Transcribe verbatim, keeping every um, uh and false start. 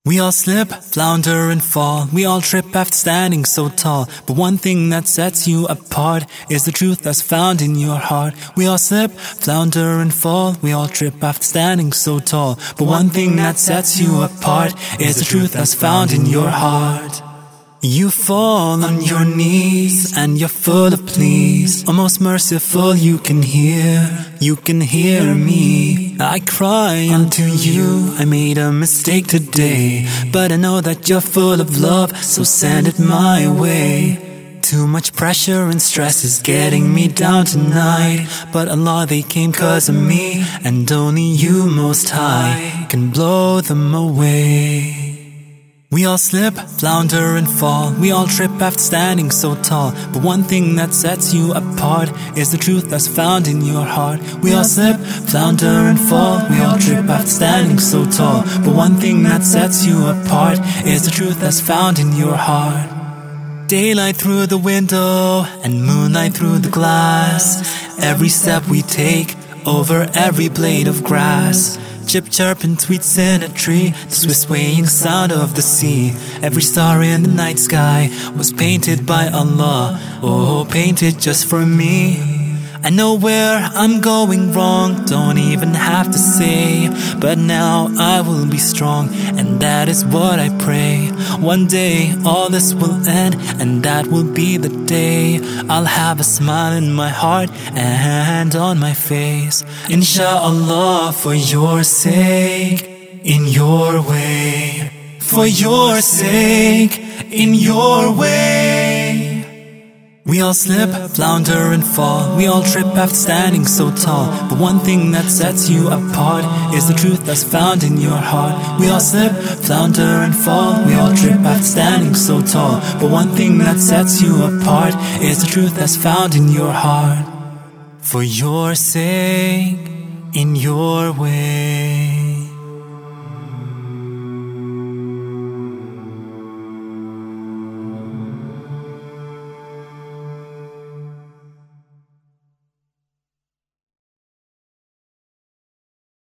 We all slip, flounder and fall. We all trip after standing so tall. But one thing that sets you apart is the truth that's found in your heart. We all slip, flounder and fall. We all trip after standing so tall. But one thing that sets you apart is the truth that's found in your heart. You fall on your knees and you're full of pleas. Oh, most merciful, you can hear, you can hear me. I cry unto you, I made a mistake today, but I know that you're full of love, so send it my way. Too much pressure and stress is getting me down tonight, but Allah, they came cause of me, and only you, Most High, can blow them away. We all slip, flounder and fall. We all trip after standing so tall. But one thing that sets you apart is the truth that's found in your heart. We all slip, flounder and fall. We all trip after standing so tall. But one thing that sets you apart is the truth that's found in your heart. Daylight through the window and moonlight through the glass. Every step we take over every blade of grass. Chip chirping tweets in a tree, the swift swaying sound of the sea. Every star in the night sky was painted by Allah, oh, painted just for me. I know where I'm going wrong, don't even have to say, but now I will be strong, and that is what I pray. One day all this will end, and that will be the day I'll have a smile in my heart and on my face. Inshallah, for your sake, in your way. For your sake, in your way. We all slip, flounder and fall. We all trip after standing so tall. But one thing that sets you apart is the truth that's found in your heart. We all slip, flounder and fall. We all trip after standing so tall. But one thing that sets you apart is the truth that's found in your heart. For your sake, in your way.